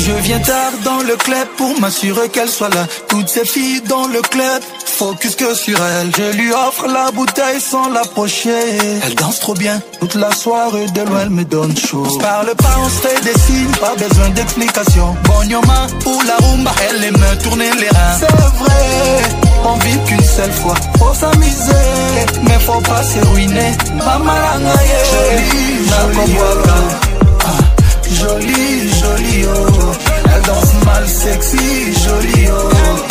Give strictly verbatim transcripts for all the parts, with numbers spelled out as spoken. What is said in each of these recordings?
Je viens tard dans le club pour m'assurer qu'elle soit là. Toutes ces filles dans le club, focus que sur elle. Je lui offre la bouteille sans l'approcher. Elle danse trop bien, toute la soirée de loin elle me donne chaud. On se parle pas, on se fait des signes, pas besoin d'explication. Bonyoma pour la rumba, elle aime tourner les reins. C'est vrai, on vit qu'une seule fois, faut s'amuser, mais faut pas se ruiner. Mama langaye, jolie, jolie, jolie, jolie, oh. Elle danse mal, sexy, jolie, oh.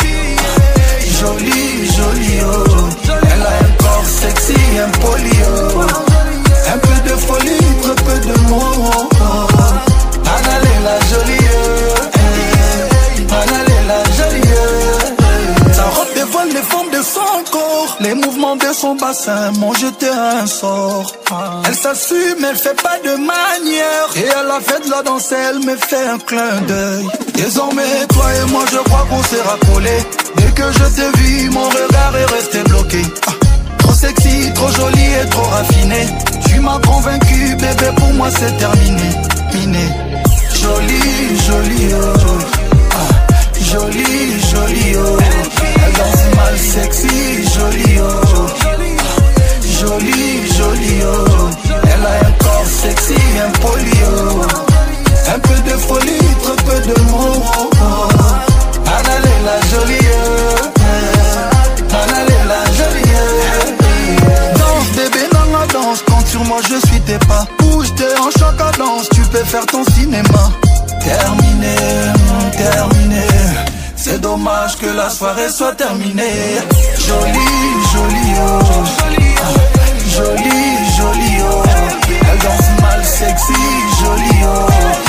Jolie, jolie, oh. Elle a un corps sexy, un poli, oh. Un peu de folie, très peu de mots, oh. Anale la jolie, oh. Anale la jolie, oh. Sa robe dévoile les formes de son corps. Les mouvements de son bassin m'ont jeté un sort. Elle s'assume, elle fait pas de manière. Et à la fête de la danse, elle me fait un clin d'œil. Désormais, toi et moi, je crois qu'on s'est racolé. Dès que je t'ai vu, mon regard est resté bloqué. Ah, trop sexy, trop jolie et trop raffinée. Tu m'as convaincu, bébé, pour moi c'est terminé. Miné. Jolie, jolie, oh. Ah, jolie, jolie, oh. Elle danse mal, sexy, jolie, oh. Jolie, jolie, oh. Elle a un corps sexy, un poli, oh. Un peu de folie, très peu de mots, oh. Anale la jolie, oh. Anale la jolie, oh. Danse, bébé, dans la danse. Compte sur moi, je suis tes pas. Bouge, t'es en choc à danse. Tu peux faire ton cinéma. Terminé, terminé. C'est dommage que la soirée soit terminée. Jolie, jolie, oh. Jolie, jolie, oh. Elle danse mal, sexy, jolie, oh.